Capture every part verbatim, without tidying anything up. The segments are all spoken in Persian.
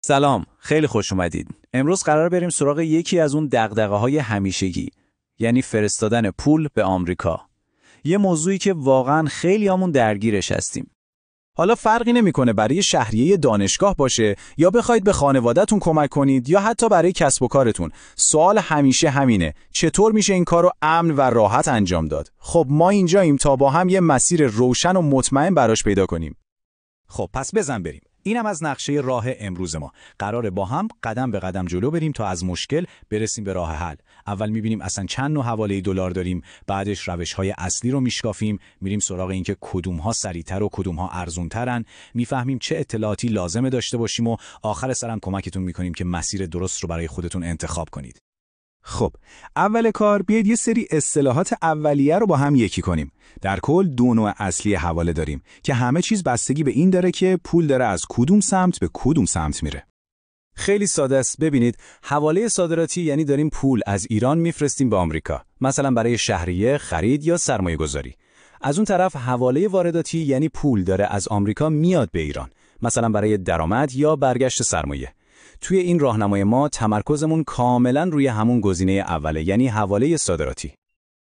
سلام، خیلی خوش اومدید. امروز قرار بریم سراغ یکی از اون دغدغه‌های همیشگی، یعنی فرستادن پول به آمریکا. یه موضوعی که واقعاً خیلیامون درگیرش هستیم. حالا فرقی نمی‌کنه برای شهریه دانشگاه باشه یا بخواید به خانواده‌تون کمک کنید یا حتی برای کسب و کارتون. سوال همیشه همینه: چطور میشه این کارو امن و راحت انجام داد؟ خب ما اینجاییم تا با هم یه مسیر روشن و مطمئن براش پیدا کنیم. خب پس بزن بریم. اینم از نقشه راه امروز ما. قراره با هم قدم به قدم جلو بریم تا از مشکل برسیم به راه حل. اول می‌بینیم اصلا چند نوع حواله دلار داریم، بعدش روش‌های اصلی رو میشکافیم، میریم سراغ اینکه کدوم‌ها سریع‌تر و کدوم‌ها ارزان‌ترن، میفهمیم چه اطلاعاتی لازمه داشته باشیم و آخر سرم کمکتون می‌کنیم که مسیر درست رو برای خودتون انتخاب کنید. خب، اول کار بیاید یه سری اصطلاحات اولیه رو با هم یکی کنیم. در کل دو نوع اصلی حواله داریم که همه چیز بستگی به این داره که پول داره از کدوم سمت به کدوم سمت میره. خیلی ساده است. ببینید، حواله صادراتی یعنی داریم پول از ایران میفرستیم به آمریکا، مثلا برای شهریه، خرید یا سرمایه گذاری. از اون طرف حواله وارداتی یعنی پول داره از آمریکا میاد به ایران، مثلا برای درآمد یا برگشت سرمایه. توی این راهنمای ما تمرکزمون کاملا روی همون گزینه اوله، یعنی حواله صادراتی.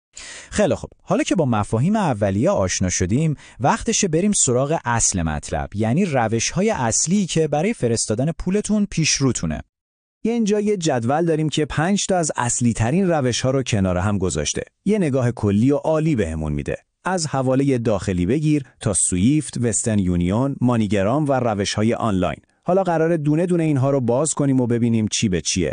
خیلی خوب، حالا که با مفاهیم اولیه آشنا شدیم، وقتشه بریم سراغ اصل مطلب، یعنی روش‌های اصلی که برای فرستادن پولتون پیش روتونه. یه اینجا یه جدول داریم که پنج تا از اصلی ترین روش‌ها رو کنار هم گذاشته. یه نگاه کلی و عالی بهمون میده. از حواله داخلی بگیر تا سویفت، وسترن یونیون، مانیگرام و روش‌های آنلاین. حالا قراره دونه دونه اینها رو باز کنیم و ببینیم چی به چیه.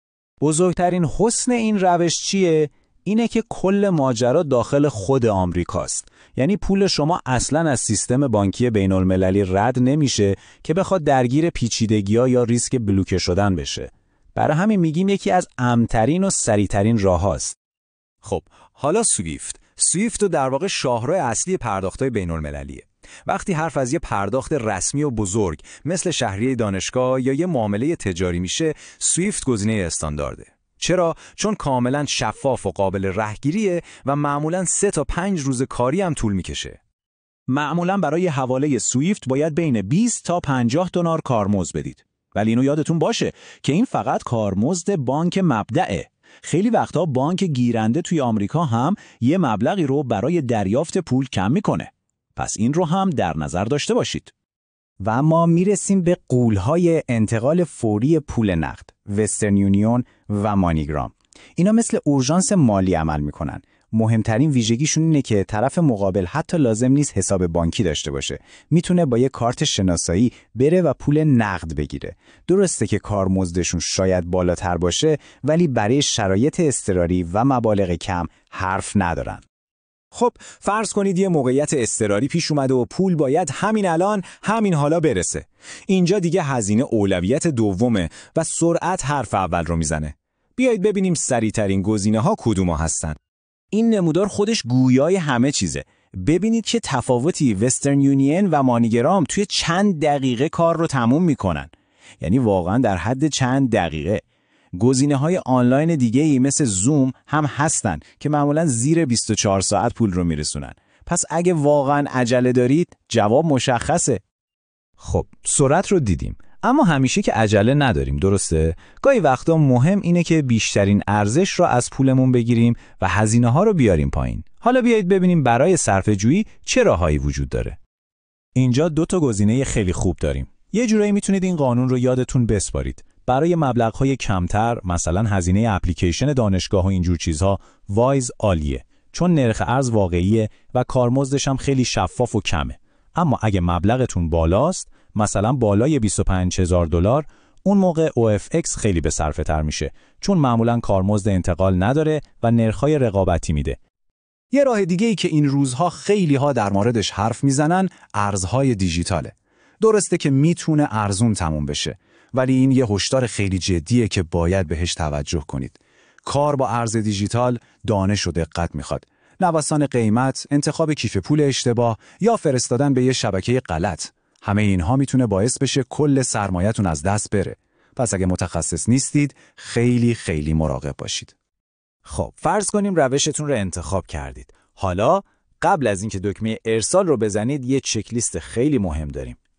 بزرگترین حسن این روش چیه؟ اینه که کل ماجرا داخل خود آمریکاست. یعنی پول شما اصلاً از سیستم بانکی بین المللی رد نمیشه که بخواد درگیر پیچیدگی‌ها یا ریسک بلوکه شدن بشه. برای همین میگیم یکی از امن‌ترین و سریع‌ترین راه‌هاست. خب، حالا سویفت. سویفت رو در واقع شاهراه اصلی پرداخت‌های بین المللیه. وقتی حرف از یه پرداخت رسمی و بزرگ مثل شهریه دانشگاه یا یه معامله تجاری میشه، سویفت گزینه استاندارده. چرا؟ چون کاملا شفاف و قابل رهگیریه و معمولا سه تا پنج روز کاری هم طول میکشه. معمولا برای حواله سویفت باید بین بیست تا پنجاه دلار کارمزد بدید. ولی اینو یادتون باشه که این فقط کارمزد بانک مبدأه. خیلی وقتا بانک گیرنده توی آمریکا هم یه مبلغی رو برای دریافت پول کم میکنه. پس این رو هم در نظر داشته باشید. و ما میرسیم به غول‌های انتقال فوری پول نقد، وسترن یونیون و مانیگرام. اینا مثل اورژانس مالی عمل میکنن. مهمترین ویژگیشون اینه که طرف مقابل حتی لازم نیست حساب بانکی داشته باشه. میتونه با یه کارت شناسایی بره و پول نقد بگیره. درسته که کارمزدشون شاید بالاتر باشه، ولی برای شرایط اضطراری و مبالغ کم حرف ندارن. خب فرض کنید یه موقعیت اضطراری پیش اومده و پول باید همین الان همین حالا برسه. اینجا دیگه هزینه اولویت دومه و سرعت حرف اول رو میزنه. بیایید ببینیم سریع‌ترین گزینه‌ها کدوما هستن. این نمودار خودش گویای همه چیزه. ببینید که تفاوتی وسترن یونین و مانیگرام توی چند دقیقه کار رو تموم میکنن. یعنی واقعا در حد چند دقیقه. گزینه‌های آنلاین دیگه‌ای مثل زوم هم هستن که معمولاً زیر بیست و چهار ساعت پول رو میرسونن. پس اگه واقعاً عجله دارید، جواب مشخصه. خب، سرعت رو دیدیم، اما همیشه که عجله نداریم، درسته؟ گاهی وقتا مهم اینه که بیشترین ارزش رو از پولمون بگیریم و هزینه‌ها رو بیاریم پایین. حالا بیایید ببینیم برای صرفه‌جویی چه راههایی وجود داره. اینجا دو تا گزینه خیلی خوب داریم. یه جورایی میتونید این قانون رو یادتون بسپارید. برای مبلغ‌های کمتر، مثلا هزینه اپلیکیشن دانشگاه و اینجور چیزها، وایز عالیه، چون نرخ ارز واقعیه و کارمزدش هم خیلی شفاف و کمه. اما اگه مبلغتون بالاست، مثلا بالای بیست و پنج هزار دلار، اون موقع او اف ایکس خیلی به صرفه تر میشه، چون معمولا کارمزد انتقال نداره و نرخ‌های رقابتی میده. یه راه دیگه ای که این روزها خیلی ها در موردش حرف میزنن، ارزهای دیجیتاله. درسته که میتونه ارزون تموم بشه، ولی این یه هشدار خیلی جدیه که باید بهش توجه کنید. کار با ارز دیجیتال دانش و دقت میخواد. نوسان قیمت، انتخاب کیف پول اشتباه یا فرستادن به یه شبکه غلط، همه اینها میتونه باعث بشه کل سرمایه‌تون از دست بره. پس اگه متخصص نیستید، خیلی خیلی مراقب باشید. خب، فرض کنیم روشتون رو انتخاب کردید. حالا قبل از اینکه دکمه ارسال رو بزنید، یه چک لیست خیلی مهم داریم.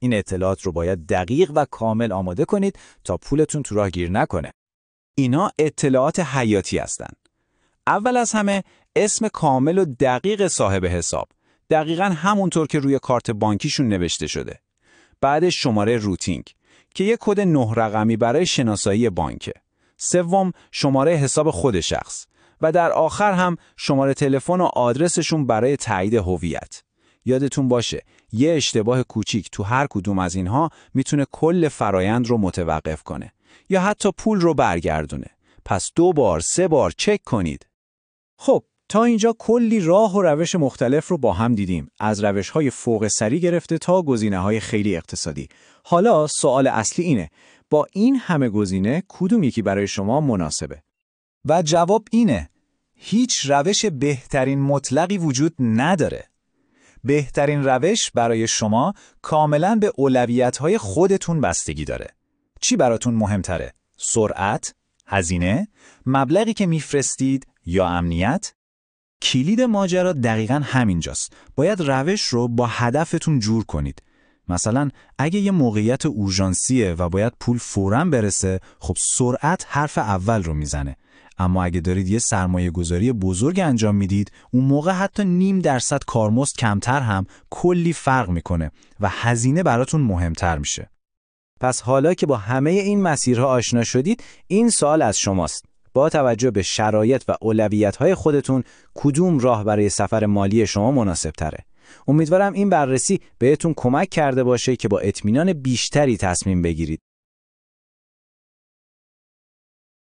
این اطلاعات رو باید دقیق و کامل آماده کنید تا پولتون تو راه گیر نکنه. اینا اطلاعات حیاتی هستند. اول از همه اسم کامل و دقیق صاحب حساب، دقیقاً همونطور که روی کارت بانکیشون نوشته شده. بعدش شماره روتینگ که یک کد نه رقمی برای شناسایی بانکه. سوم شماره حساب خود شخص و در آخر هم شماره تلفن و آدرسشون برای تایید هویت. یادتون باشه یه اشتباه کوچیک تو هر کدوم از اینها میتونه کل فرایند رو متوقف کنه یا حتی پول رو برگردونه. پس دو بار سه بار چک کنید. خب تا اینجا کلی راه و روش مختلف رو با هم دیدیم، از روش‌های فوق سری گرفته تا گزینه‌های خیلی اقتصادی. حالا سوال اصلی اینه، با این همه گزینه کدوم یکی برای شما مناسبه؟ و جواب اینه، هیچ روش بهترین مطلقی وجود نداره. بهترین روش برای شما کاملاً به اولویت‌های خودتون بستگی داره. چی براتون مهمتره؟ سرعت، هزینه، مبلغی که میفرستید یا امنیت؟ کلید ماجرا دقیقاً همینجاست. باید روش رو با هدفتون جور کنید. مثلا اگه یه موقعیت اورژانسیه و باید پول فوراً برسه، خب سرعت حرف اول رو میزنه. اما اگه دارید یه سرمایه گذاری بزرگ انجام میدید، اون موقع حتی نیم درصد کارمزد کمتر هم کلی فرق میکنه و هزینه براتون مهمتر میشه. پس حالا که با همه این مسیرها آشنا شدید، این سوال از شماست. با توجه به شرایط و اولویت‌های خودتون کدوم راه برای سفر مالی شما مناسب تره؟ امیدوارم این بررسی بهتون کمک کرده باشه که با اطمینان بیشتری تصمیم بگیرید.